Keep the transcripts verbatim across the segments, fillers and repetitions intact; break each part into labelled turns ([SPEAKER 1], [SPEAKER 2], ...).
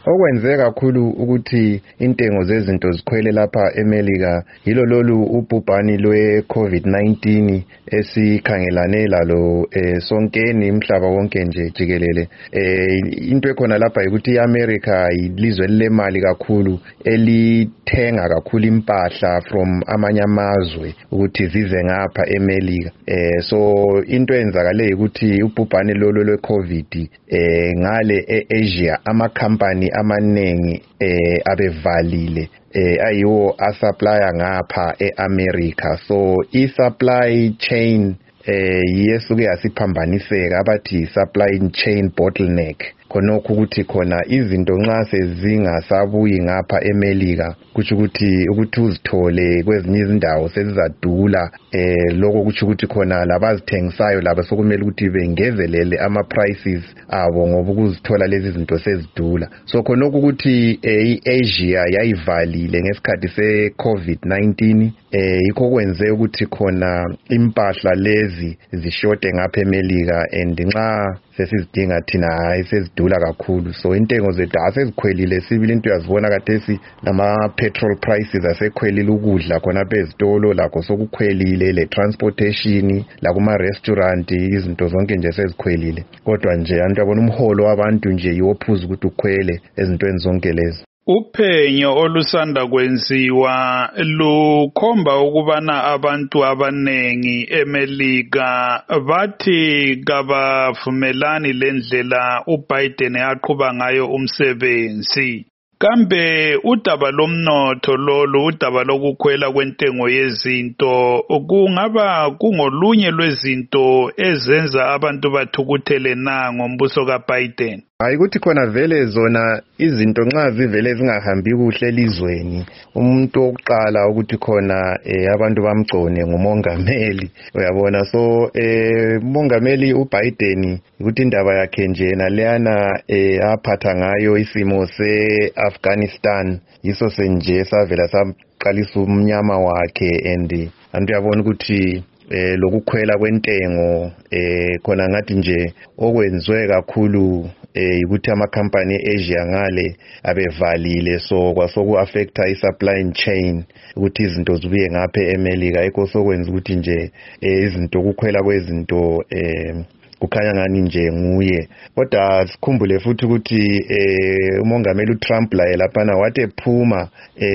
[SPEAKER 1] okwenze kakhulu ukuthi intengo zezinto zikhwele lapha eMelika yilo lolu ubhubhani lwe COVID nineteen esikhangelane lalo eh, sonkeni imhlaba wonke nje jikelele. Eh, into ekhona lapha ukuthi iAmerica yilizwe lemali kakhulu elithenga kakhulu impahla from amanye amazwe ukuthi zize ngapha eMelika. Eh, so into enzakale ukuthi ubhubhane lolo lwe-COVID eh, ngale e-Asia ama-company amaningi eh, abevalile eh, ayiwo asupplya ngapha e-America. So i-supply chain eh, yesuke yasiphambaniseka abathi supply chain bottleneck. Khonokho ukuthi khona izinto nxa sezingasabuyi ngapha eMelika kuthi ukuthi ukuthi uzithole kwezinye izindawo sezizadula eh lokho kuthi ukuthi khona labazithengisayo laba sokumele ukuthi bengezelele ama prices abo ngoba ukuzithola lezi zinto sezidula. So khonokho ukuthi eh, iAsia yayivalile ngesikhathi se-COVID nineteen eh yikho kwenze ukuthi khona impahla lezi zishode ngapha eMelika and nxa sesizidinga thina hayi sezidula kakhulu. So intengo zethu asezikhwelile sibili into yazibona kathesi nama petrol prices asekhwelile ukudla khona bezitolo lakho sokukhwelile le transportation la kuma restaurant izinto zonke nje sezikhwelile kodwa nje abantu abona umholo wabantu nje yophuza ukuthi ukhwele ezintweni zonke lezi.
[SPEAKER 2] Uphenyo olusanda kwenziwa lukhomba ukubana abantu abanengi eMelika bathi kabavumelani lendlela uBiden yaqhuba ngayo umsebenzi. Kambe udaba lomnotho lolu udaba lokukhwela kwentengo yezinto kungaba kungolunye lwezinto ezenza abantu bathukuthele na ngombuso kaBiden?
[SPEAKER 1] Hayi ukuthi khona vele zona izinto nxa zivele zingahambi kuhle elizweni umuntu oqala ukuthi khona eh, abantu bamgcone ngumongameli uyabona. So eh umongameli uBiden ukuthi indaba yakhe nje naleyana eh aphatha ngayo isimo seAfghanistan yiso senje savela saqalisa umnyama wakhe and antu yabona ukuthi eh lokukhwela kwentengo eh khona ngathi nje okwenzwe kakhulu eh ukuthi ama company eAsia ngale abevalile so kwasoku affecta i-supply chain ukuthi izinto zibuye ngapha eMelika ekho sokwenza ukuthi nje eh izinto kukhwela kwezinto eh kukhanya ngani nje nguye. Kodwa sikhumbule futhi ukuthi eh umongameli uTrump la lapha wathi ephuma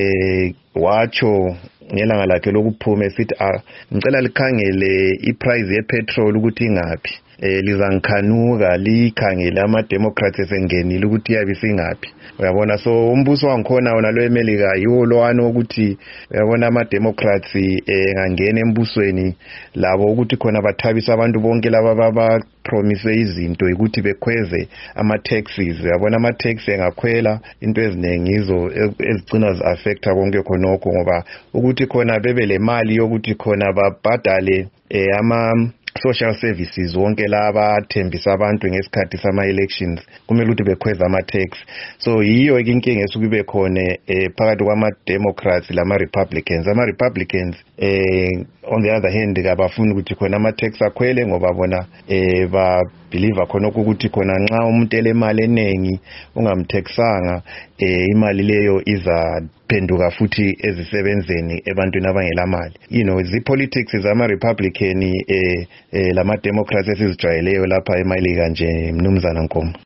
[SPEAKER 1] eh wacho ngelanga lakhe lokuphuma esithi ah ngicela likhangele iprice yepetrol ukuthi ingaphi eh lizangikhanuka likhangele ama Democrats esengenile ukuthi yabe singaphi uyabona. So umbuso wangikhona wona lo eMelika yiwo lowano ukuthi uyabona ama Democrats eh ngangena embusweni labo ukuthi khona bathabisa abantu bonke laba baba promise izinto ukuthi bekhweze ama taxes uyabona ama tax engakhwela into ezinengi izo ezigcina zi affecta konke khonokho ngoba ukuthi khona bebe le mali yokuthi khona babhadale eh ama social services wonke laba thembisa abantu ngesikhathi sama elections kumele ukuthi bekhweza ama tax. So yiyo inkinga esukube khona eh phakathi kwama Democrats lama Republicans. Ama Republicans eh on the other hand abafuna ukuthi khona ama tax akhwele ngoba bona eh ba believe khona ukuthi khona nxa umuntu elemali enengi ungamtaxanga eh imali leyo iza phenduka futhi ezisebenzeni ebantwini abangela mali. You know zi politics zama Republican eh, eh lama Democrats esizijwayeleyo lapha eMelika nje mnumzana Nkomo.